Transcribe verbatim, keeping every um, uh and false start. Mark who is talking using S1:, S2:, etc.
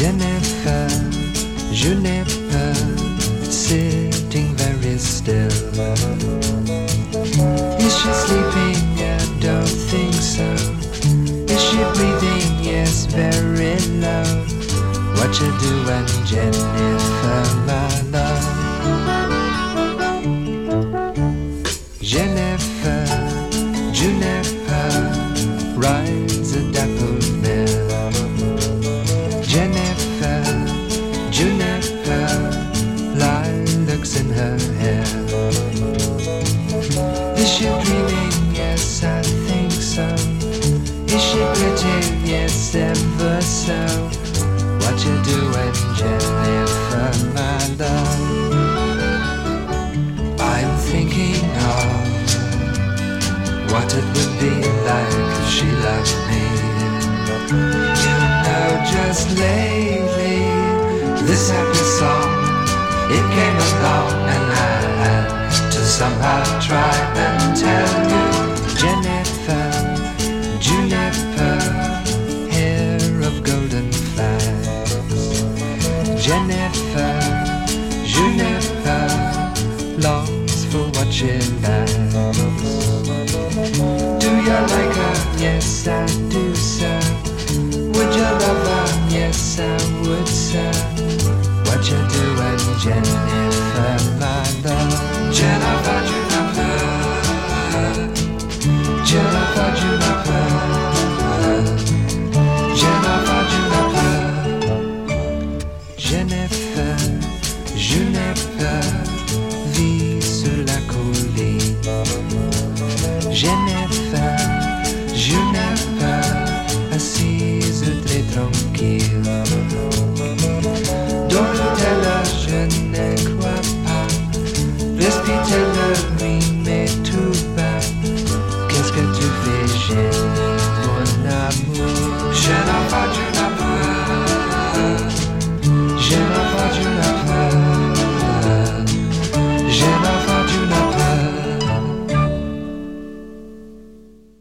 S1: Jennifer, Juniper, sitting very still. Is she sleeping? I don't think so. Is she breathing? Yes, very low. What you doing, Jennifer, my love? Jennifer, Juniper, rides a dapple mill. Jennifer, Juniper, lilacs in her hair. Is she dreaming? Yes, I think so. Is she pretty? Yes, ever so. What you doing, Jennifer, my love? I'm thinking of what it would be like if she loved me. You know, just lately, this happy song, it came along, and I had to somehow try and tell you. Jennifer, Juniper, hair of golden flags. Jennifer, Juniper, longs for what she lacks. Do you like her? Yes, I do, sir. Would you love her? Yes, I would, sir. What you doing, Jennifer, my love? Jennifer, Juniper, Jennifer, Juniper, Jennifer, Juniper, Jennifer, Juniper, vit sur la colline. Jennifer, Juniper, assise très tranquille. Don't tell her, je ne crois pas. Respire